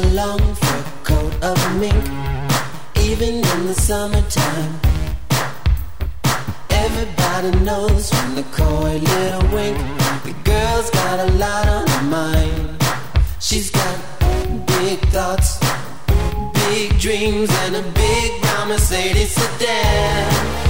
a long fur coat of mink, even in the summertime. Everybody knows from the coy little wink, the girl's got a lot on her mind. She's got big thoughts, big dreams, and a big brown Mercedes sedan.